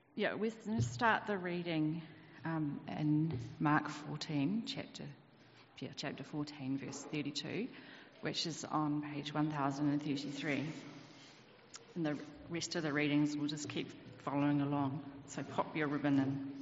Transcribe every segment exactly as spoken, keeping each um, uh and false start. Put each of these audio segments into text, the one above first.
Yeah, we're going to start the reading um, in Mark fourteen, chapter, yeah, chapter fourteen, verse thirty-two, which is on page one thousand thirty-three. And the rest of the readings will just keep following along. So pop your ribbon in.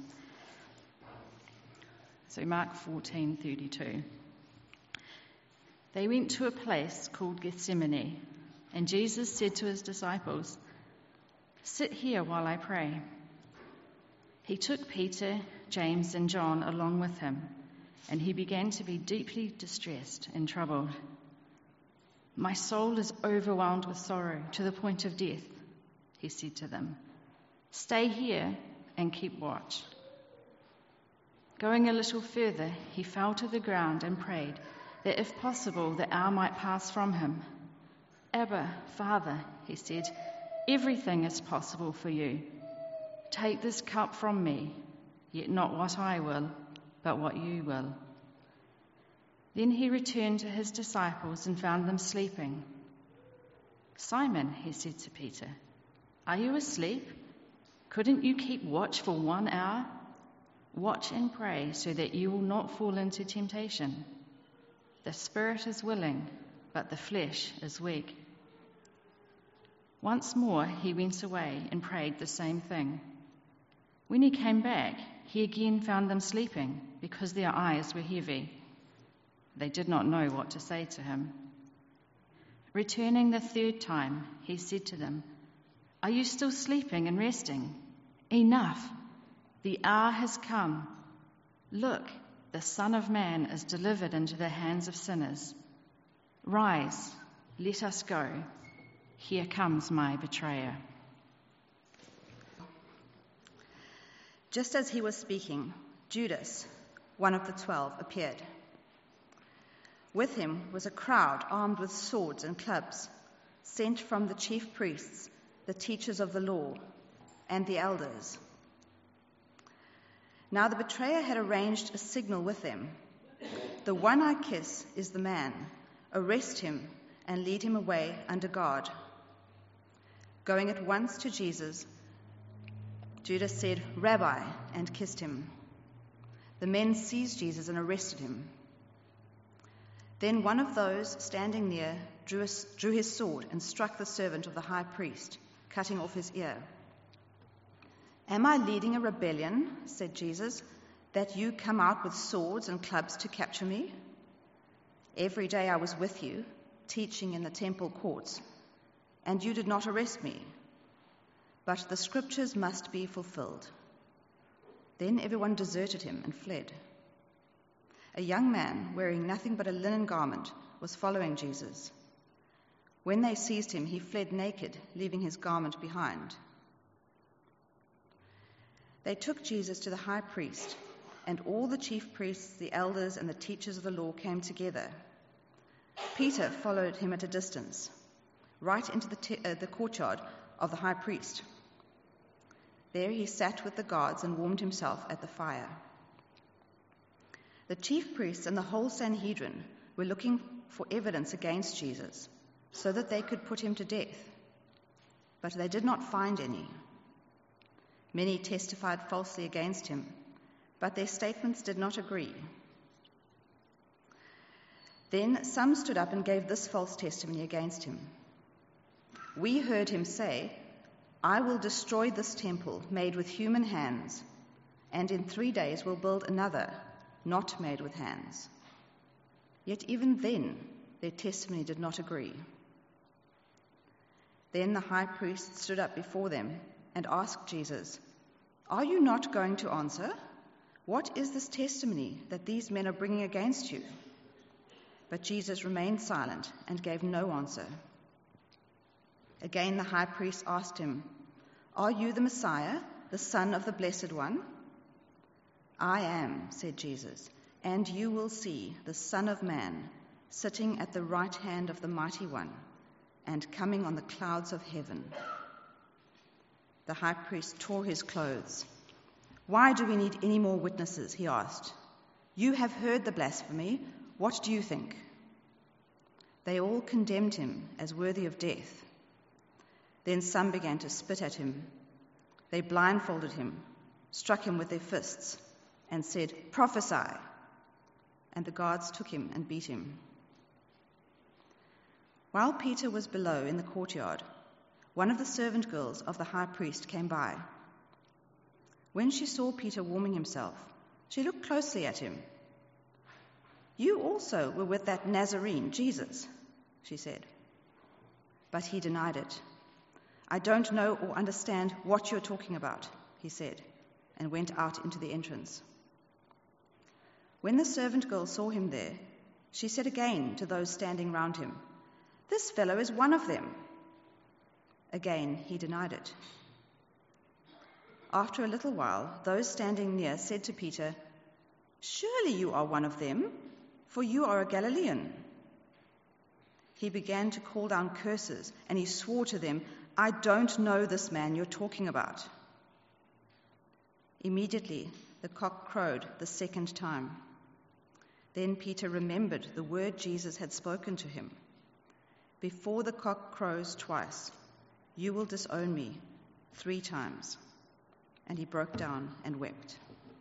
So Mark fourteen thirty-two. They went to a place called Gethsemane, and Jesus said to his disciples, "Sit here while I pray." He took Peter, James, and John along with him, and he began to be deeply distressed and troubled. "My soul is overwhelmed with sorrow to the point of death," he said to them. "Stay here and keep watch." Going a little further, he fell to the ground and prayed that if possible the hour might pass from him. "Abba, Father," he said, "everything is possible for you. Take this cup from me, yet not what I will, but what you will." Then he returned to his disciples and found them sleeping. "Simon," he said to Peter, "are you asleep? Couldn't you keep watch for one hour? Watch and pray so that you will not fall into temptation. The spirit is willing, but the flesh is weak." Once more he went away and prayed the same thing. When he came back, he again found them sleeping because their eyes were heavy. They did not know what to say to him. Returning the third time, he said to them, "Are you still sleeping and resting? Enough! The hour has come. Look, the Son of Man is delivered into the hands of sinners. Rise, let us go. Here comes my betrayer." Just as he was speaking, Judas, one of the twelve, appeared. With him was a crowd armed with swords and clubs, sent from the chief priests, the teachers of the law, and the elders. Now the betrayer had arranged a signal with them. "The one I kiss is the man. Arrest him and lead him away under guard." Going at once to Jesus, Judas said, "Rabbi," and kissed him. The men seized Jesus and arrested him. Then one of those standing near drew, a, drew his sword and struck the servant of the high priest, cutting off his ear. "Am I leading a rebellion," said Jesus, "that you come out with swords and clubs to capture me? Every day I was with you, teaching in the temple courts, and you did not arrest me. But the scriptures must be fulfilled." Then everyone deserted him and fled. A young man, wearing nothing but a linen garment, was following Jesus. When they seized him, he fled naked, leaving his garment behind. They took Jesus to the high priest, and all the chief priests, the elders, and the teachers of the law came together. Peter followed him at a distance, right into the, te- uh, the courtyard of the high priest. There he sat with the guards and warmed himself at the fire. The chief priests and the whole Sanhedrin were looking for evidence against Jesus, so that they could put him to death. But they did not find any. Many testified falsely against him, but their statements did not agree. Then some stood up and gave this false testimony against him. "We heard him say, 'I will destroy this temple made with human hands, and in three days will build another, not made with hands.' Yet even then, their testimony did not agree." Then the high priest stood up before them and asked Jesus, "Are you not going to answer? What is this testimony that these men are bringing against you?" But Jesus remained silent and gave no answer. Again the high priest asked him, "Are you the Messiah, the Son of the Blessed One?" "I am," said Jesus, "and you will see the Son of Man sitting at the right hand of the Mighty One and coming on the clouds of heaven." The high priest tore his clothes. "Why do we need any more witnesses?" he asked. "You have heard the blasphemy. What do you think?" They all condemned him as worthy of death. Then some began to spit at him. They blindfolded him, struck him with their fists, and said, "Prophesy!" And the guards took him and beat him. While Peter was below in the courtyard, one of the servant girls of the high priest came by. When she saw Peter warming himself, she looked closely at him. "You also were with that Nazarene, Jesus," she said. But he denied it. "I don't know or understand what you're talking about," he said, and went out into the entrance. When the servant girl saw him there, she said again to those standing round him, "This fellow is one of them." Again he denied it. After a little while, those standing near said to Peter, "Surely you are one of them, for you are a Galilean." He began to call down curses, and he swore to them, "I don't know this man you're talking about." Immediately the cock crowed the second time. Then Peter remembered the word Jesus had spoken to him. "Before the cock crows twice, you will disown me three times." And he broke down and wept.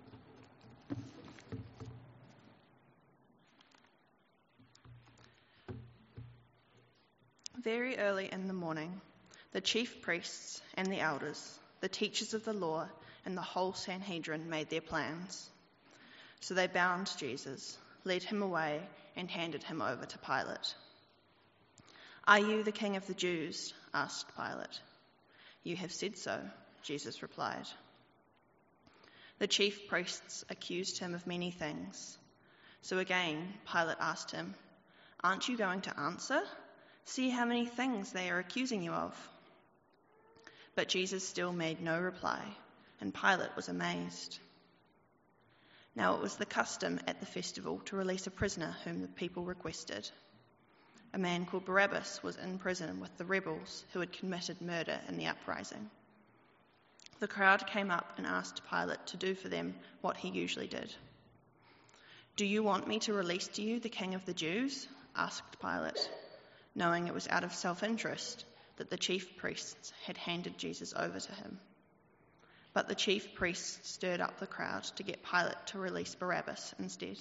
Very early in the morning, the chief priests and the elders, the teachers of the law, and the whole Sanhedrin made their plans. So they bound Jesus, led him away, and handed him over to Pilate. "Are you the king of the Jews?" asked Pilate. "You have said so," Jesus replied. The chief priests accused him of many things. So again, Pilate asked him, "Aren't you going to answer? See how many things they are accusing you of." But Jesus still made no reply, and Pilate was amazed. Now it was the custom at the festival to release a prisoner whom the people requested. A man called Barabbas was in prison with the rebels who had committed murder in the uprising. The crowd came up and asked Pilate to do for them what he usually did. "Do you want me to release to you the king of the Jews?" asked Pilate, knowing it was out of self-interest that the chief priests had handed Jesus over to him. But the chief priests stirred up the crowd to get Pilate to release Barabbas instead.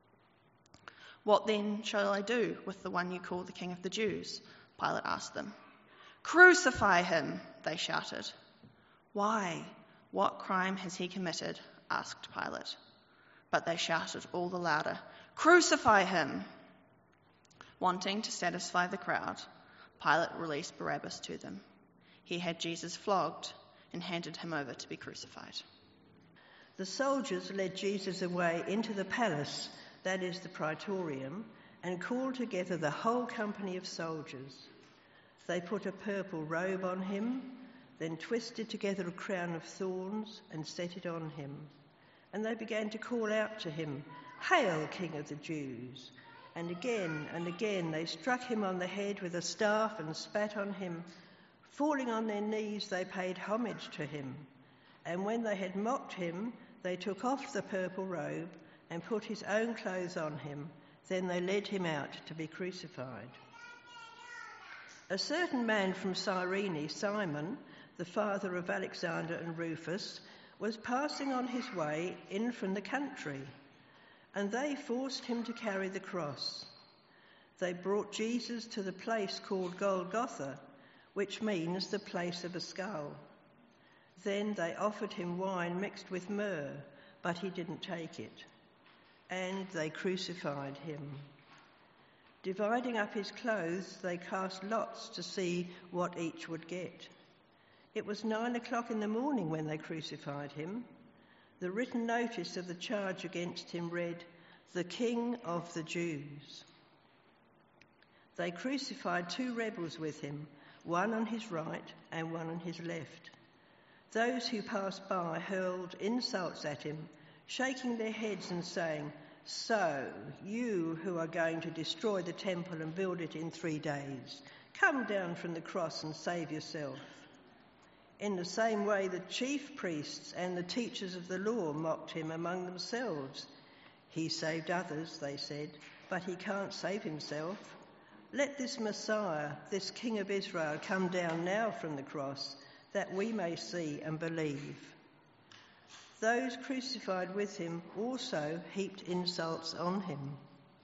"What then shall I do with the one you call the king of the Jews?" Pilate asked them. "Crucify him!" they shouted. "Why? What crime has he committed?" asked Pilate. But they shouted all the louder, "Crucify him!" Wanting to satisfy the crowd, Pilate released Barabbas to them. He had Jesus flogged and handed him over to be crucified. The soldiers led Jesus away into the palace, that is the praetorium, and called together the whole company of soldiers. They put a purple robe on him, then twisted together a crown of thorns and set it on him. And they began to call out to him, "Hail, King of the Jews!" And again and again they struck him on the head with a staff and spat on him. Falling on their knees, they paid homage to him. And when they had mocked him, they took off the purple robe and put his own clothes on him. Then they led him out to be crucified. A certain man from Cyrene, Simon, the father of Alexander and Rufus, was passing on his way in from the country, and they forced him to carry the cross. They brought Jesus to the place called Golgotha, which means the place of a skull. Then they offered him wine mixed with myrrh, but he didn't take it. And they crucified him. Dividing up his clothes, they cast lots to see what each would get. It was nine o'clock in the morning when they crucified him. The written notice of the charge against him read, "The King of the Jews." They crucified two rebels with him, one on his right and one on his left. Those who passed by hurled insults at him, shaking their heads and saying, "So, you who are going to destroy the temple and build it in three days, come down from the cross and save yourself." In the same way, the chief priests and the teachers of the law mocked him among themselves. "He saved others," they said, "but he can't save himself. Let this Messiah, this King of Israel, come down now from the cross. that we may see and believe. Those crucified with him also heaped insults on him.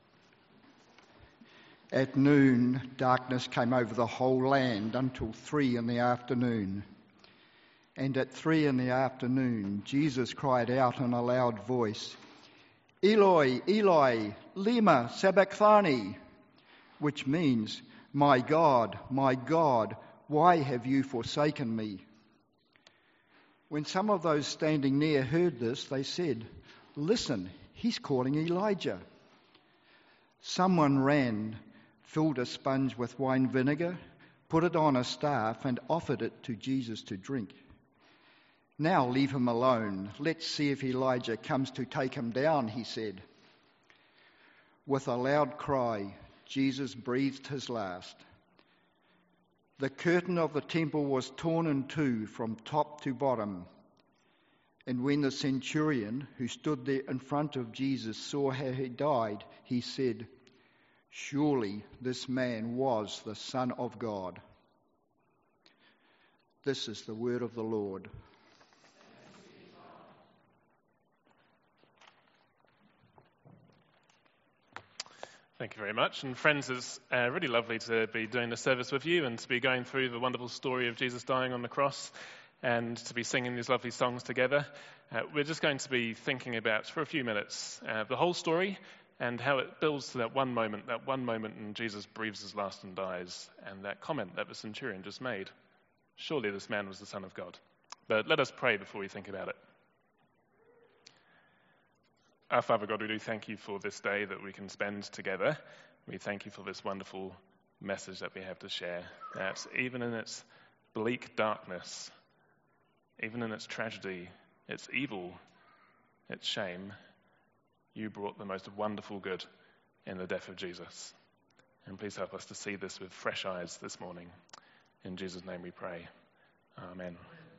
At noon, darkness came over the whole land until three in the afternoon. And at three in the afternoon, Jesus cried out in a loud voice, "Eloi, Eloi, lema sabachthani," which means, "My God, my God, why have you forsaken me?" When some of those standing near heard this, they said, "Listen, he's calling Elijah." Someone ran, filled a sponge with wine vinegar, put it on a staff, and offered it to Jesus to drink. "Now leave him alone. Let's see if Elijah comes to take him down," he said. With a loud cry, Jesus breathed his last. The curtain of the temple was torn in two from top to bottom. And when the centurion who stood there in front of Jesus saw how he died, he said, "Surely this man was the Son of God." This is the word of the Lord. Thank you very much. And friends, it's uh, really lovely to be doing the service with you and to be going through the wonderful story of Jesus dying on the cross and to be singing these lovely songs together. Uh, we're just going to be thinking about, for a few minutes, uh, the whole story and how it builds to that one moment, that one moment when Jesus breathes his last and dies, and that comment that the centurion just made. Surely this man was the Son of God. But let us pray before we think about it. Our Father God, we do thank you for this day that we can spend together. We thank you for this wonderful message that we have to share, that even in its bleak darkness, even in its tragedy, its evil, its shame, you brought the most wonderful good in the death of Jesus. And please help us to see this with fresh eyes this morning. In Jesus' name we pray. Amen.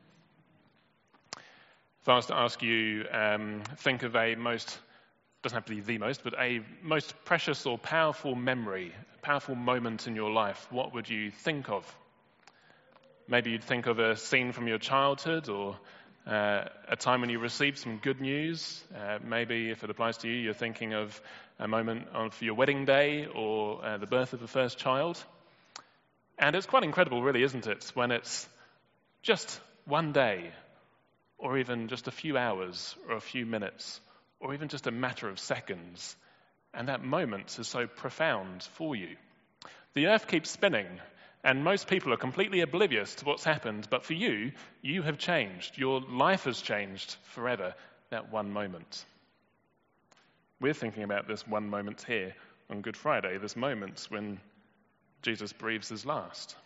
If I was to ask you, um, think of a most, doesn't have to be the most, but a most precious or powerful memory, a powerful moment in your life, what would you think of? Maybe you'd think of a scene from your childhood or uh, a time when you received some good news. Uh, maybe, if it applies to you, you're thinking of a moment of your wedding day or uh, the birth of the first child. And it's quite incredible, really, isn't it, when it's just one day, or even just a few hours, or a few minutes, or even just a matter of seconds. And that moment is so profound for you. The earth keeps spinning, and most people are completely oblivious to what's happened. But for you, you have changed. Your life has changed forever, that one moment. We're thinking about this one moment here on Good Friday, this moment when Jesus breathes his last.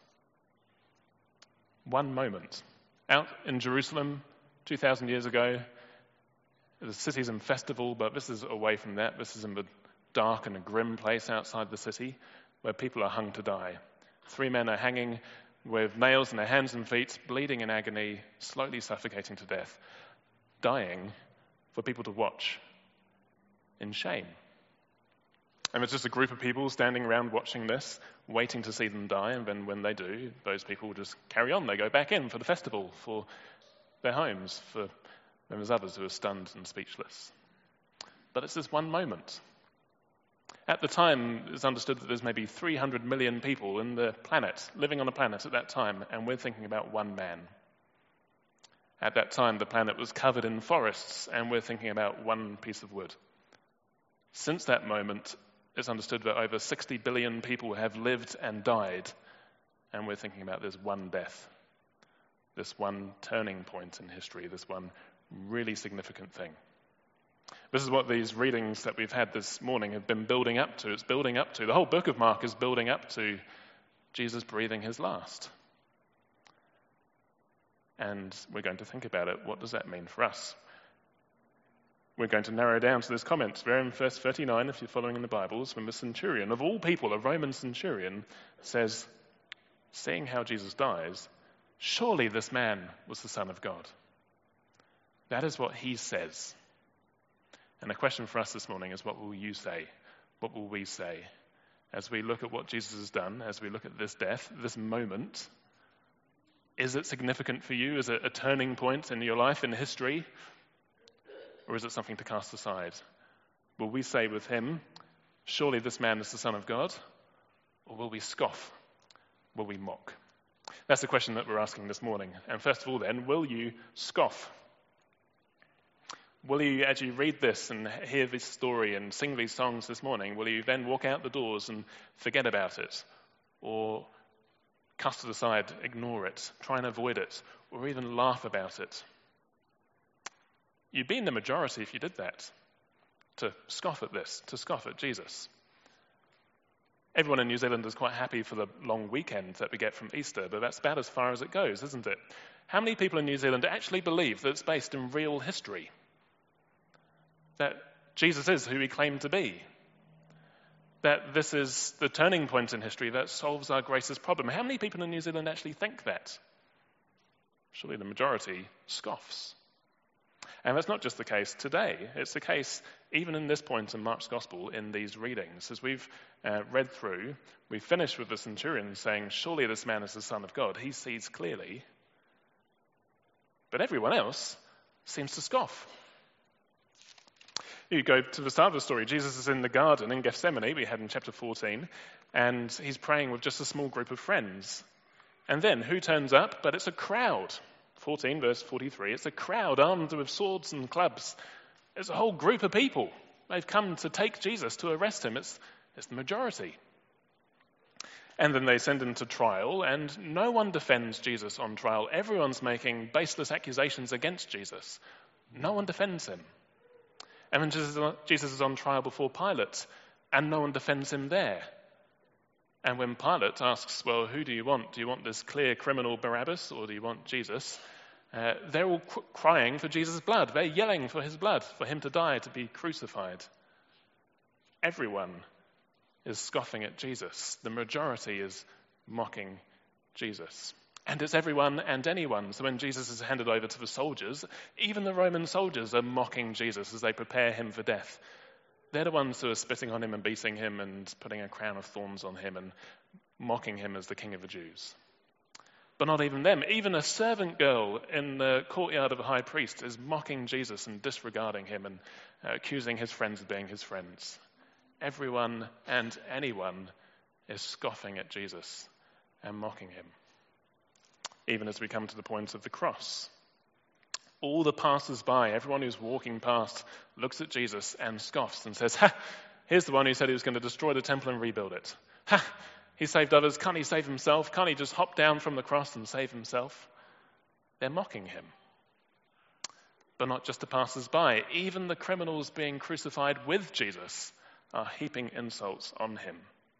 One moment. Out in Jerusalem, two thousand years ago, the city's in festival, but this is away from that. This is in the dark and a grim place outside the city where people are hung to die. Three men are hanging with nails in their hands and feet, bleeding in agony, slowly suffocating to death, dying for people to watch in shame. And it's just a group of people standing around watching this, waiting to see them die, and then when they do, those people just carry on. They go back in for the festival, for their homes, for then there's others who are stunned and speechless. But it's this one moment. At the time, it's understood that there's maybe three hundred million people in the planet, living on the planet at that time, and we're thinking about one man. At that time, the planet was covered in forests, and we're thinking about one piece of wood. Since that moment, it's understood that over sixty billion people have lived and died, and we're thinking about this one death, this one turning point in history, this one really significant thing. This is what these readings that we've had this morning have been building up to. It's building up to, the whole book of Mark is building up to Jesus breathing his last. And we're going to think about it. What does that mean for us? We're going to narrow down to this comment. There in verse thirty-nine, if you're following in the Bibles, when the centurion, of all people, a Roman centurion, says, seeing how Jesus dies, surely this man was the Son of God. That is what he says. And the question for us this morning is, what will you say? What will we say? As we look at what Jesus has done, as we look at this death, this moment, Is it significant for you? Is it a turning point in your life, in history? Or is it something to cast aside? Will we say with him, surely this man is the Son of God? Or will we scoff? Will we mock? That's the question that we're asking this morning. And first of all then, will you scoff? Will you, as you read this and hear this story and sing these songs this morning, will you then walk out the doors and forget about it? Or cast it aside, ignore it, try and avoid it, or even laugh about it? You'd be in the majority if you did that, to scoff at this, to scoff at Jesus. Everyone in New Zealand is quite happy for the long weekend that we get from Easter, but that's about as far as it goes, isn't it? How many people in New Zealand actually believe that it's based in real history? That Jesus is who he claimed to be? That this is the turning point in history that solves our greatest problem? How many people in New Zealand actually think that? Surely the majority scoffs. And that's not just the case today. It's the case even in this point in Mark's Gospel in these readings. As we've uh, read through, we finish with the centurion saying, surely this man is the Son of God. He sees clearly. But everyone else seems to scoff. You go to the start of the story. Jesus is in the garden in Gethsemane, we had in chapter fourteen, and he's praying with just a small group of friends. And then who turns up? But it's a crowd. fourteen verse forty-three, it's a crowd armed with swords and clubs. It's a whole group of people. They've come to take Jesus, to arrest him. It's, it's the majority. And then they send him to trial, and no one defends Jesus on trial. Everyone's making baseless accusations against Jesus. No one defends him. And then Jesus, Jesus is on trial before Pilate, and no one defends him there. And when Pilate asks, well, who do you want? Do you want this clear criminal Barabbas, or do you want Jesus? Uh, they're all cr- crying for Jesus' blood. They're yelling for his blood, for him to die, to be crucified. Everyone is scoffing at Jesus. The majority is mocking Jesus. And it's everyone and anyone. So when Jesus is handed over to the soldiers, even the Roman soldiers are mocking Jesus as they prepare him for death. They're the ones who are spitting on him and beating him and putting a crown of thorns on him and mocking him as the King of the Jews. But not even them. Even a servant girl in the courtyard of the high priest is mocking Jesus and disregarding him and uh, accusing his friends of being his friends. Everyone and anyone is scoffing at Jesus and mocking him. Even as we come to the point of the cross. All the passers-by, everyone who's walking past, looks at Jesus and scoffs and says, ha, here's the one who said he was going to destroy the temple and rebuild it. Ha, he saved others. Can't he save himself? Can't he just hop down from the cross and save himself? They're mocking him. But not just the passers-by. Even the criminals being crucified with Jesus are heaping insults on him.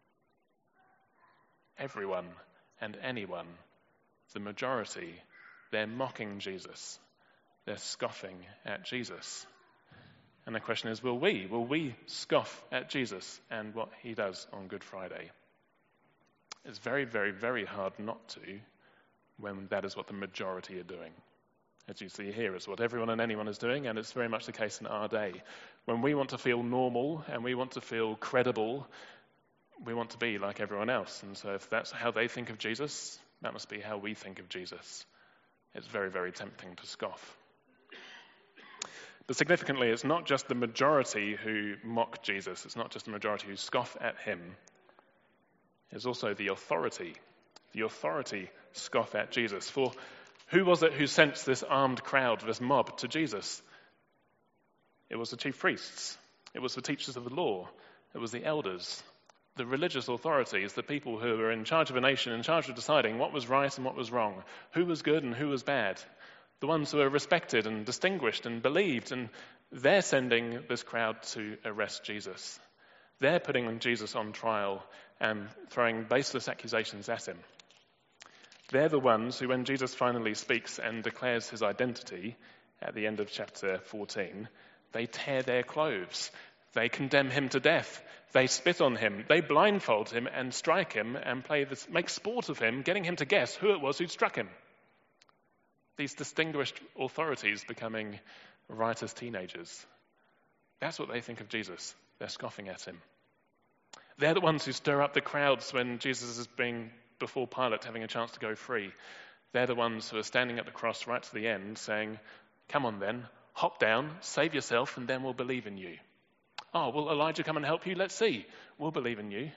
Everyone and anyone, the majority, they're mocking Jesus. They're scoffing at Jesus. And the question is, will we? Will we scoff at Jesus and what he does on Good Friday? It's very, very, very hard not to when that is what the majority are doing. As you see here, it's what everyone and anyone is doing, and it's very much the case in our day. When we want to feel normal and we want to feel credible, we want to be like everyone else. And so if that's how they think of Jesus, that must be how we think of Jesus. It's very, very tempting to scoff. But significantly, it's not just the majority who mock Jesus. It's not just the majority who scoff at him. It's also the authority. The authority scoff at Jesus. For who was it who sent this armed crowd, this mob, to Jesus? It was the chief priests. It was the teachers of the law. It was the elders. The religious authorities, the people who were in charge of a nation, in charge of deciding what was right and what was wrong, who was good and who was bad. The ones who are respected and distinguished and believed, and they're sending this crowd to arrest Jesus. They're putting Jesus on trial and throwing baseless accusations at him. They're the ones who, when Jesus finally speaks and declares his identity at the end of chapter fourteen, they tear their clothes. They condemn him to death. They spit on him. They blindfold him and strike him and play this, make sport of him, getting him to guess who it was who'd struck him. These distinguished authorities becoming righteous teenagers. That's what they think of Jesus. They're scoffing at him. They're the ones who stir up the crowds when Jesus is being before Pilate, having a chance to go free. They're the ones who are standing at the cross right to the end saying, come on then, hop down, save yourself, and then we'll believe in you. Oh, will Elijah come and help you? Let's see. We'll believe in you.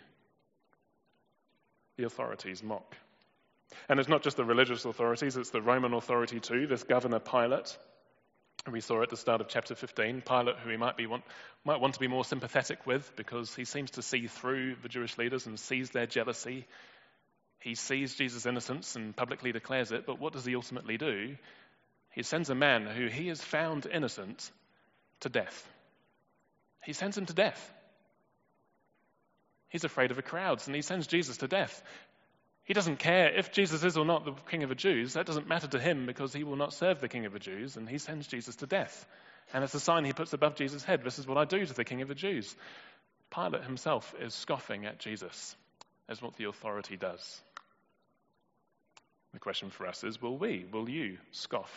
The authorities mock. And it's not just the religious authorities, it's the Roman authority too, this governor Pilate. We saw at the start of chapter fifteen, Pilate, who we might be want, might want to be more sympathetic with because he seems to see through the Jewish leaders and sees their jealousy. He sees Jesus' innocence and publicly declares it, but what does he ultimately do? He sends a man who he has found innocent to death. He sends him to death. He's afraid of the crowds, and he sends Jesus to death. He doesn't care if Jesus is or not the King of the Jews. That doesn't matter to him because he will not serve the King of the Jews, and he sends Jesus to death. And it's a sign he puts above Jesus' head. This is what I do to the King of the Jews. Pilate himself is scoffing at Jesus, as what the authority does. The question for us is, will we, will you scoff?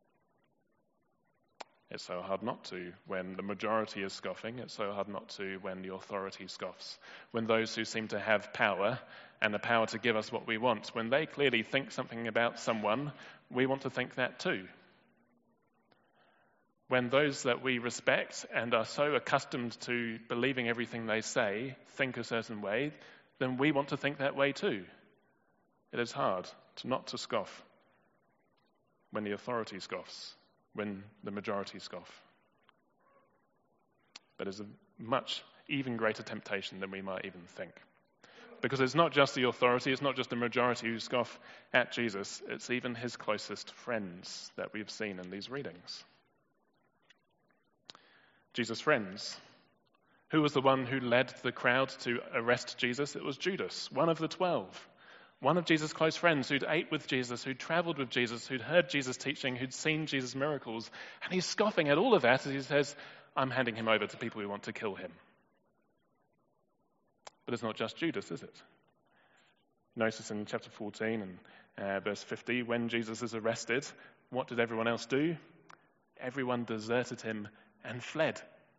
It's so hard not to when the majority is scoffing. It's so hard not to when the authority scoffs. When those who seem to have power and the power to give us what we want, when they clearly think something about someone, we want to think that too. When those that we respect and are so accustomed to believing everything they say think a certain way, then we want to think that way too. It is hard to not to scoff when the authority scoffs, when the majority scoff. But it's a much even greater temptation than we might even think. Because it's not just the authority, it's not just the majority who scoff at Jesus, it's even his closest friends that we've seen in these readings. Jesus' friends. Who was the one who led the crowd to arrest Jesus? It was Judas, one of the twelve. One of Jesus' close friends who'd ate with Jesus, who'd travelled with Jesus, who'd heard Jesus teaching, who'd seen Jesus' miracles. And he's scoffing at all of that as he says, I'm handing him over to people who want to kill him. But it's not just Judas, is it? Notice in chapter fourteen and uh, verse fifty, when Jesus is arrested, what did everyone else do? Everyone deserted him and fled.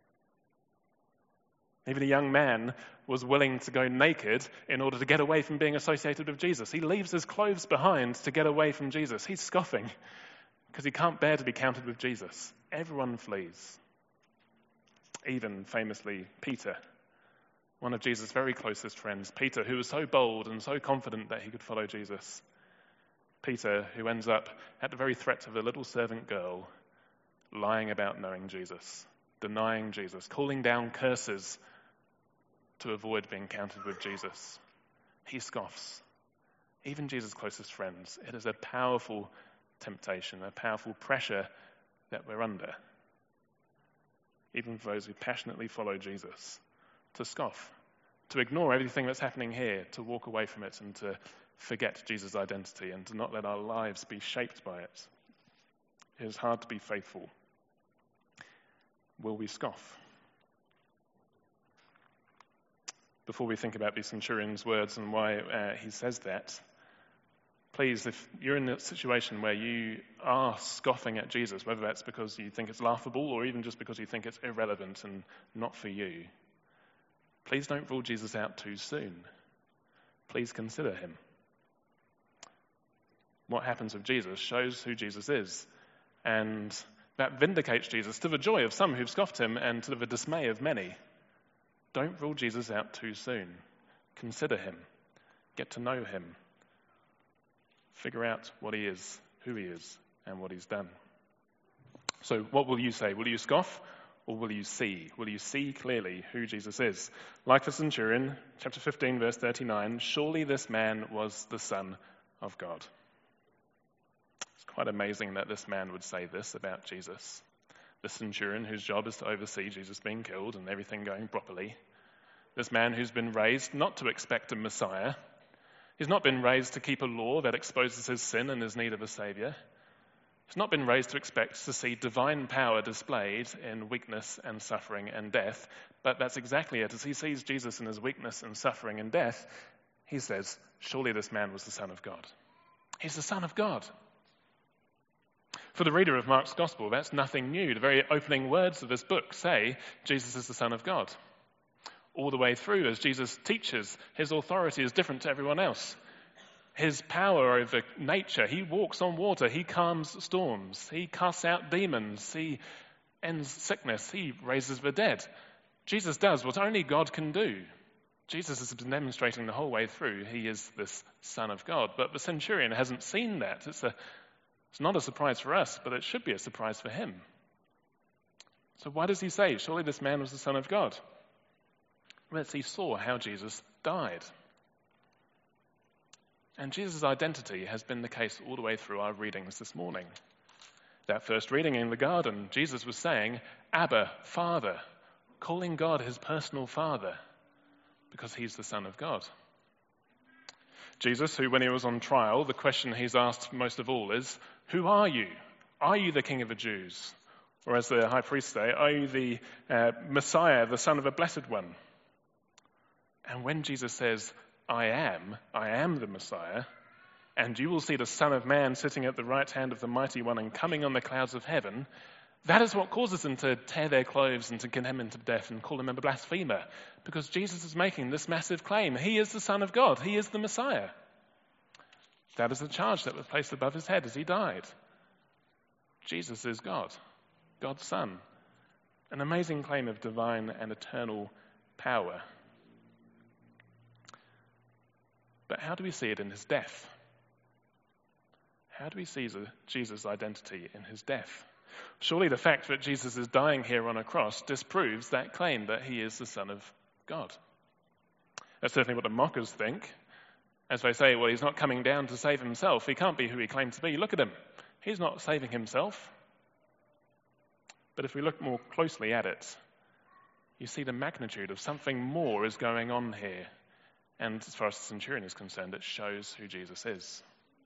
Even a young man was willing to go naked in order to get away from being associated with Jesus. He leaves his clothes behind to get away from Jesus. He's scoffing because he can't bear to be counted with Jesus. Everyone flees. Even famously Peter, one of Jesus' very closest friends. Peter, who was so bold and so confident that he could follow Jesus. Peter, who ends up at the very threat of a little servant girl, lying about knowing Jesus, denying Jesus, calling down curses to avoid being counted with Jesus. He scoffs. Even Jesus' closest friends. It is a powerful temptation, a powerful pressure that we're under. Even for those who passionately follow Jesus, to scoff, to ignore everything that's happening here, to walk away from it and to forget Jesus' identity and to not let our lives be shaped by it. It is hard to be faithful. Will we scoff? Before we think about the centurion's words and why uh, he says that, please, if you're in a situation where you are scoffing at Jesus, whether that's because you think it's laughable or even just because you think it's irrelevant and not for you, please don't rule Jesus out too soon. Please consider him. What happens with Jesus shows who Jesus is, and that vindicates Jesus to the joy of some who've scoffed him and to the dismay of many. Don't rule Jesus out too soon. Consider him. Get to know him. Figure out what he is, who he is, and what he's done. So what will you say? Will you scoff or will you see? Will you see clearly who Jesus is? Like the centurion, chapter fifteen, verse thirty-nine, surely this man was the Son of God. It's quite amazing that this man would say this about Jesus. The centurion whose job is to oversee Jesus being killed and everything going properly. This man who's been raised not to expect a Messiah. He's not been raised to keep a law that exposes his sin and his need of a Saviour. He's not been raised to expect to see divine power displayed in weakness and suffering and death. But that's exactly it. As he sees Jesus in his weakness and suffering and death, he says, surely this man was the Son of God. He's the Son of God. For the reader of Mark's Gospel, that's nothing new. The very opening words of this book say Jesus is the Son of God. All the way through, as Jesus teaches, his authority is different to everyone else. his power over nature. He walks on water. He calms storms. He casts out demons. He ends sickness. He raises the dead. Jesus does what only God can do. Jesus has been demonstrating the whole way through he is this Son of God. But the centurion hasn't seen that. It's, a, it's not a surprise for us, but it should be a surprise for him. So why does he say, surely this man was the Son of God? Well, it's he saw how Jesus died. And Jesus' identity has been the case all the way through our readings this morning. That first reading in the garden, Jesus was saying, Abba, Father, calling God his personal Father, because he's the Son of God. Jesus, who when he was on trial, the question he's asked most of all is, who are you? Are you the King of the Jews? Or as the high priest say, are you the uh, Messiah, the Son of a Blessed One? And when Jesus says, I am, I am the Messiah, and you will see the Son of Man sitting at the right hand of the Mighty One and coming on the clouds of heaven, that is what causes them to tear their clothes and to condemn him to death and call him a blasphemer, because Jesus is making this massive claim. He is the Son of God. He is the Messiah. That is the charge that was placed above his head as he died. Jesus is God, God's Son. An amazing claim of divine and eternal power. But how do we see it in his death? How do we see Jesus' identity in his death? Surely the fact that Jesus is dying here on a cross disproves that claim that he is the Son of God. That's certainly what the mockers think. As they say, well, he's not coming down to save himself. He can't be who he claims to be. Look at him. He's not saving himself. But if we look more closely at it, you see the magnitude of something more is going on here. And as far as the centurion is concerned, it shows who Jesus is.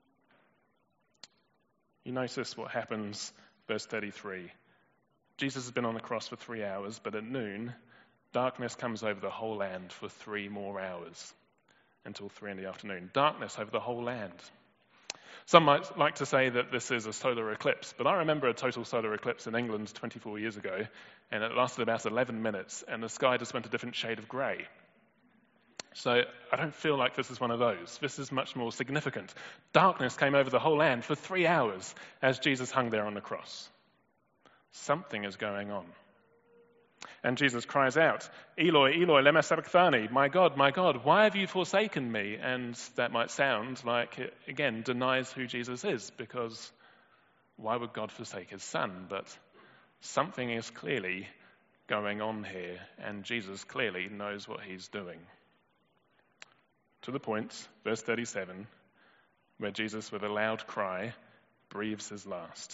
You notice what happens, verse thirty-three. Jesus has been on the cross for three hours, but at noon, darkness comes over the whole land for three more hours, until three in the afternoon. Darkness over the whole land. Some might like to say that this is a solar eclipse, but I remember a total solar eclipse in England twenty-four years ago, and it lasted about eleven minutes, and the sky just went a different shade of grey. So I don't feel like this is one of those. This is much more significant. Darkness came over the whole land for three hours as Jesus hung there on the cross. Something is going on. And Jesus cries out, Eloi, Eloi, lema sabachthani, my God, my God, why have you forsaken me? And that might sound like it, again, denies who Jesus is, because why would God forsake his son? But something is clearly going on here, and Jesus clearly knows what he's doing. To the point, verse thirty-seven, where Jesus, with a loud cry, breathes his last.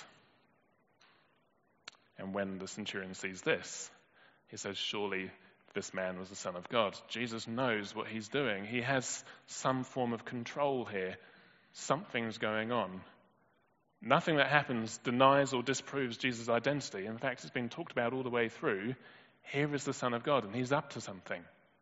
And when the centurion sees this, he says, surely this man was the Son of God. Jesus knows what he's doing. He has some form of control here. Something's going on. Nothing that happens denies or disproves Jesus' identity. In fact, it's been talked about all the way through. Here is the Son of God, and he's up to something.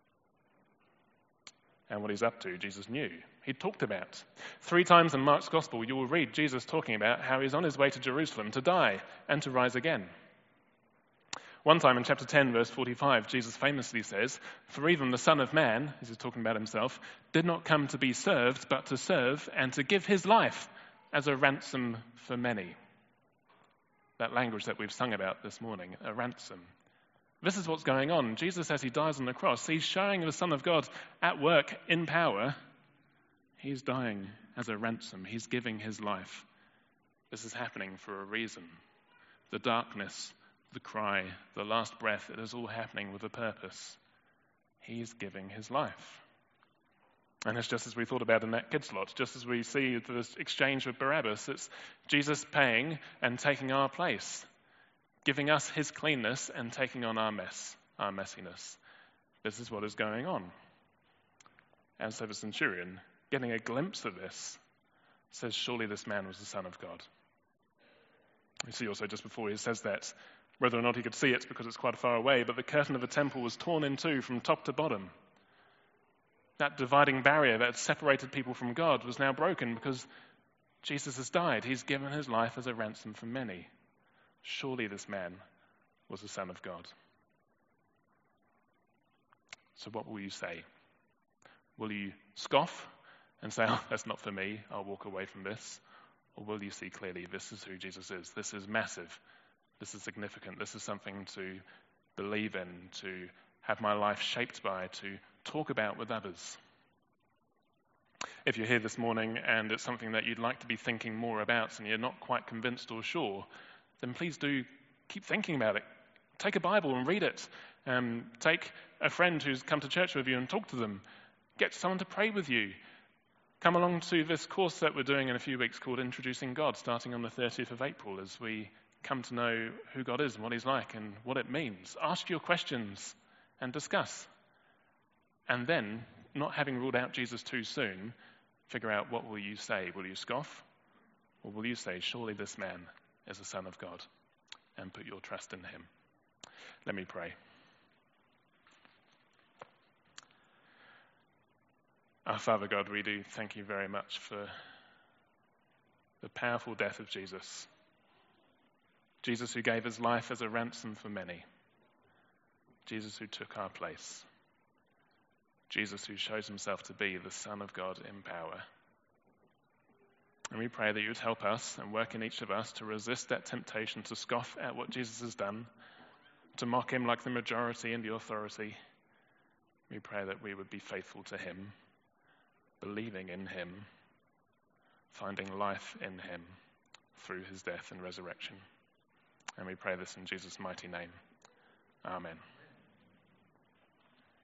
And what he's up to, Jesus knew. He talked about. Three times in Mark's Gospel, you will read Jesus talking about how he's on his way to Jerusalem to die and to rise again. One time in chapter ten, verse forty-five, Jesus famously says, for even the Son of Man, as he's talking about himself, did not come to be served, but to serve and to give his life as a ransom for many. That language that we've sung about this morning, a ransom. This is what's going on. Jesus, as he dies on the cross, he's showing the Son of God at work in power. He's dying as a ransom. He's giving his life. This is happening for a reason. The darkness, the cry, the last breath, it is all happening with a purpose. He's giving his life. And it's just as we thought about in that kids lot, just as we see this exchange with Barabbas, it's Jesus paying and taking our place, giving us his cleanness and taking on our mess, our messiness. This is what is going on. And so the centurion, getting a glimpse of this, says, surely this man was the Son of God. You see also just before he says that, whether or not he could see it because it's quite far away, but the curtain of the temple was torn in two from top to bottom. That dividing barrier that had separated people from God was now broken because Jesus has died. He's given his life as a ransom for many. Surely this man was the Son of God. So what will you say? Will you scoff and say, oh, that's not for me, I'll walk away from this? Or will you see clearly, this is who Jesus is? This is massive. This is significant. This is something to believe in, to have my life shaped by, to talk about with others. If you're here this morning and it's something that you'd like to be thinking more about and you're not quite convinced or sure, then please do keep thinking about it. Take a Bible and read it. Um, take a friend who's come to church with you and talk to them. Get someone to pray with you. Come along to this course that we're doing in a few weeks called Introducing God, starting on the thirtieth of April, as we come to know who God is and what he's like and what it means. Ask your questions and discuss. And then, not having ruled out Jesus too soon, figure out, what will you say? Will you scoff? Or will you say, surely this man is the Son of God, and put your trust in him? Let me pray. Our Father God, we do thank you very much for the powerful death of Jesus. Jesus who gave his life as a ransom for many. Jesus who took our place. Jesus who shows himself to be the Son of God in power. And we pray that you would help us and work in each of us to resist that temptation to scoff at what Jesus has done, to mock him like the majority and the authority. We pray that we would be faithful to him, believing in him, finding life in him through his death and resurrection. And we pray this in Jesus' mighty name. Amen.